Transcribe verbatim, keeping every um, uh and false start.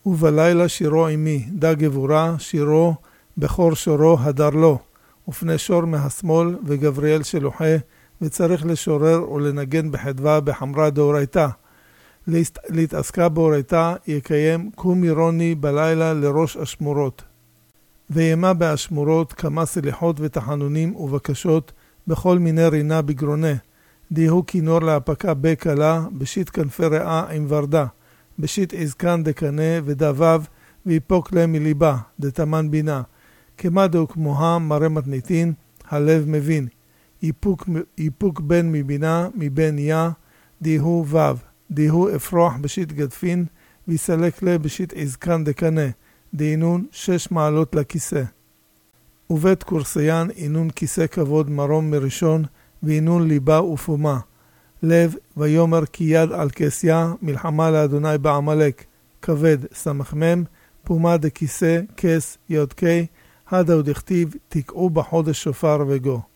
ובלילה שירו עמי, דה גבורה, שירו, בחור שורו, הדר לו, ופני שור מהשמאל וגבריאל שלוחה, וצריך לשורר ולנגן בחדווה בחמרה דאורייתא. להתעסקה באורייתא יקיים קומי רוני בלילה לראש אשמורות. וימה באשמורות כמה סליחות ותחנונים ובקשות בכל מיני רינה בגרונה. דיהו כינור להפקה בקלה, בשיט כנפי רעה עם ורדה, בשיט עזקן דקנה ודבב, ויפוק להם מליבה, דתמן בינה. כמה דאו כמוה מראה מתניתין, הלב מבין. איפוק, איפוק בן מבינה, מבן יה, דיהו וו. דיהו אפרוח בשיט גדפין, ויסלק לה בשיט עזקן דקנה, דהינון שש מעלות לכיסא. ובית קורסיין אינון כיסא כבוד מרום מראשון, ואינון ליבה ופומה. לב ויומר כי יד על כסיה, מלחמה לאדוני בעמלק. כבד סמ"ם, פומה דכיסא, כס יודקי, הדה ודכתיב, תקעו בחודש שופר וגו.